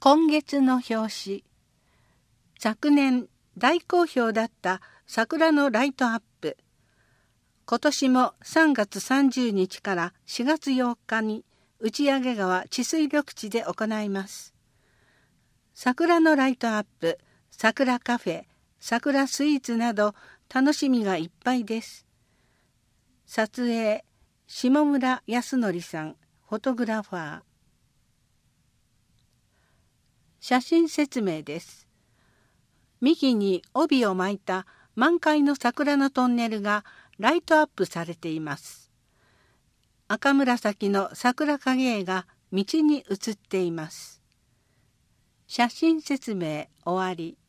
今月の表紙。昨年大好評だった桜のライトアップ。今年も3月30日から4月8日に打上川治水緑地で行います。桜のライトアップ、桜カフェ、桜スイーツなど楽しみがいっぱいです。撮影、下村康則さん、フォトグラファー。写真説明です。右に帯を巻いた満開の桜のトンネルがライトアップされています。赤紫の桜影絵が道に映っています。写真説明終わり。